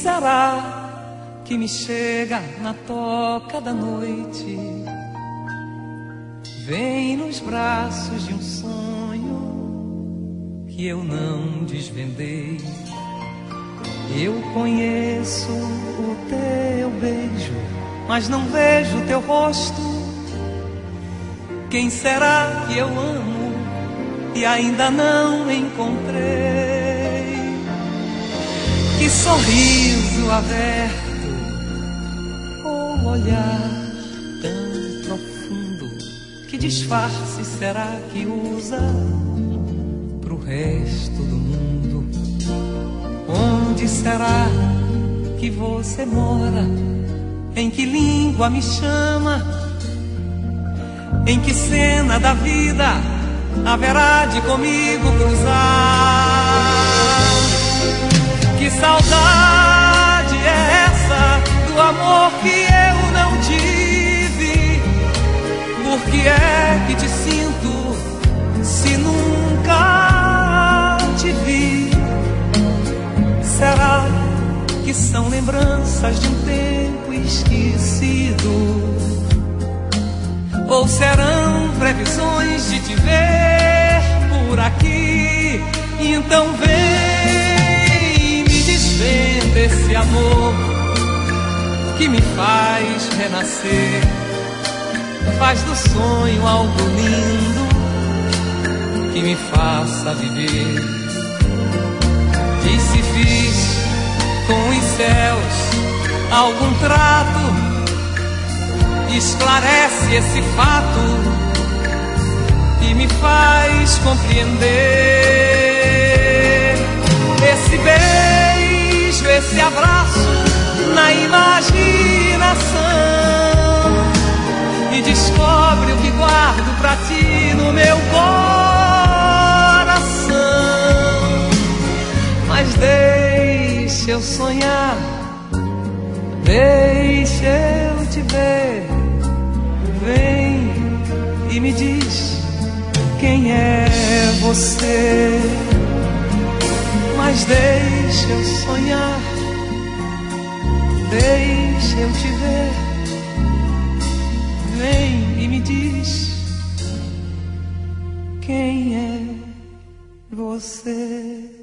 será que me chega na toca da noite? Vem nos braços de um sonho que eu não desvendei. Eu conheço o teu beijo, mas não vejo teu rosto. Quem será que eu amo e ainda não encontrei? Que sorriso aberto ou olhar tão profundo, que disfarce será que usa pro resto do mundo? Onde será que você mora? Em que língua me chama? Em que cena da vida haverá de comigo cruzar? Que saudade é essa do amor que eu não tive? Por que é que te sinto se nunca te vi? Será que são lembranças de um tempo esquecido? Ou serão previsões de te ver por aqui? Então vem, me desvenda esse amor que me faz renascer, faz do sonho algo lindo que me faça viver. E se fiz com os céus algum trato, esclarece esse fato e me faz compreender. Esse beijo, esse abraço na imaginação, e descobre o que guardo pra ti no meu coração. Mas deixa eu sonhar, deixa eu te ver. Vem e me diz quem é você. Mas deixa eu sonhar, deixa eu te ver. Vem e me diz quem é você.